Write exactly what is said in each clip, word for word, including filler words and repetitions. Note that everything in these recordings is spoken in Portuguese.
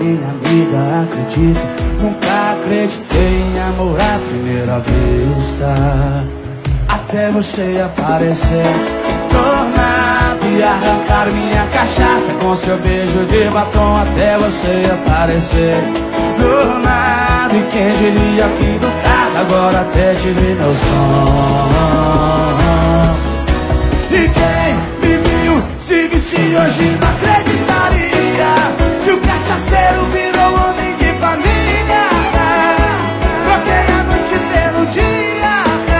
minha amiga, acredita, nunca acreditei em amor à primeira vista. Até você aparecer do nada e arrancar minha cachaça com seu beijo de batom. Até você aparecer do nada, e quem diria que do carro agora até tirei meu som. E quem me viu se visse hoje não acreditaria que o cachaceiro virou homem de família. Troquei a noite pelo dia.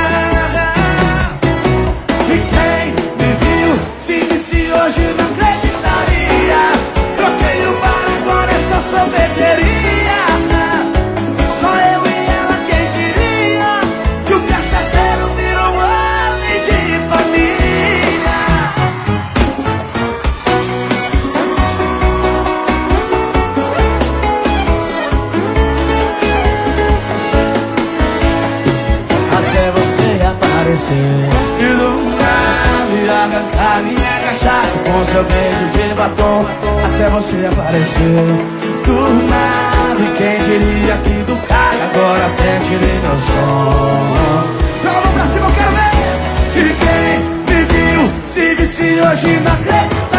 E quem me viu se visse hoje não acreditaria. Troquei o bar, agora é só sorveteria. Só eu e ela, quem diria que o cachaceiro virou homem de família. Até você aparecer e do nada arrancar minha cachaça com seu beijo de batom. Até você aparecer do nada, e quem diria que do carro agora até tirei meu som. Joga a mão pra cima, eu quero ver. E quem me viu se visse hoje não acredita.